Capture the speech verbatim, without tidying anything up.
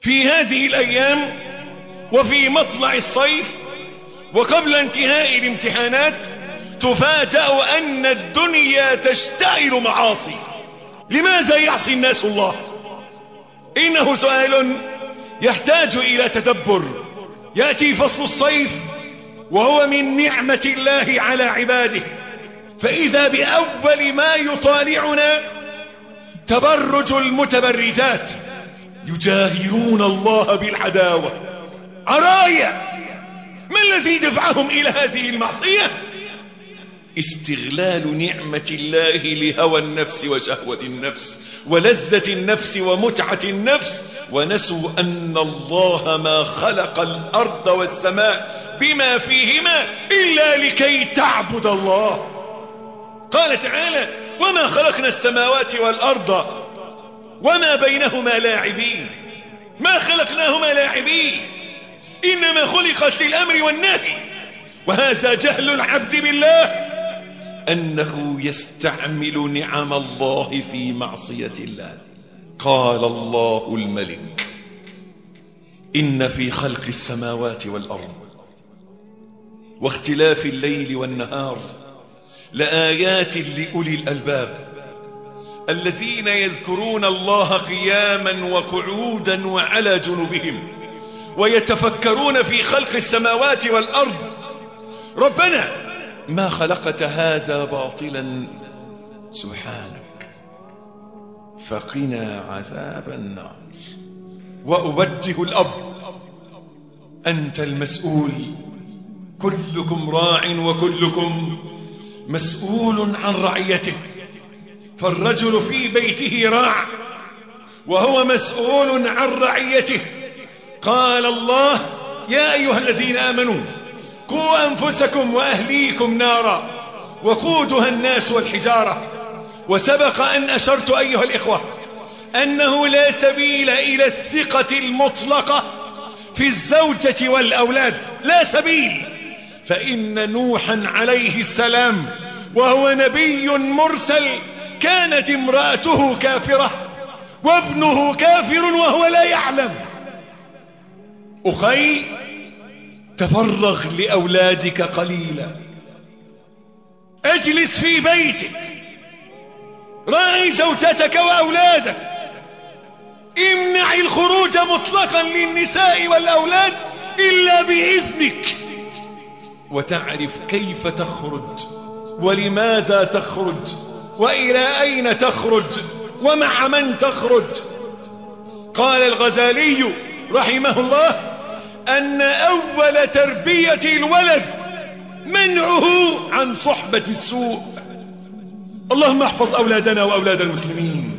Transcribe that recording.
في هذه الأيام وفي مطلع الصيف وقبل انتهاء الامتحانات تفاجأ أن الدنيا تشتعل معاصي. لماذا يعصي الناس الله؟ إنه سؤال يحتاج إلى تدبر. يأتي فصل الصيف وهو من نعمة الله على عباده، فإذا بأول ما يطالعنا تبرج المتبرجات يجاهرون الله بالعداوة. عرايا، ما الذي دفعهم إلى هذه المعصية؟ استغلال نعمة الله لهوى النفس وشهوة النفس ولذة النفس ومتعة النفس، ونسوا أن الله ما خلق الأرض والسماء بما فيهما إلا لكي تعبد الله. قال تعالى: وما خلقنا السماوات والأرض وما بينهما لاعبين. ما خلقناهما لاعبين، إنما خلقت للأمر والنهي. وهذا جهل العبد بالله أنه يستعمل نعم الله في معصية الله. قال الله الملك: إن في خلق السماوات والأرض واختلاف الليل والنهار لآيات لأولي الألباب الذين يذكرون الله قياما وقعودا وعلى جنوبهم ويتفكرون في خلق السماوات والأرض. ربنا ما خلقت هذا باطلا سبحانك فقنا عذاب النار. وأوجه الأب: أنت المسؤول، كلكم راع وكلكم مسؤول عن رعيته. فالرجل في بيته راع وهو مسؤول عن رعيته. قال الله: يا أيها الذين آمنوا قوا أنفسكم وأهليكم نارا وقودها الناس والحجارة. وسبق أن أشرت أيها الإخوة أنه لا سبيل إلى الثقة المطلقة في الزوجة والأولاد، لا سبيل. فإن نوحا عليه السلام وهو نبي مرسل كانت امرأته كافرة وابنه كافر وهو لا يعلم. أخي، تفرغ لأولادك قليلا، اجلس في بيتك، راعي زوجتك وأولادك، امنع الخروج مطلقا للنساء والأولاد إلا بإذنك، وتعرف كيف تخرج ولماذا تخرج وإلى أين تخرج ومع من تخرج. قال الغزالي رحمه الله أن أول تربية الولد منعه عن صحبة السوء. اللهم احفظ أولادنا وأولاد المسلمين.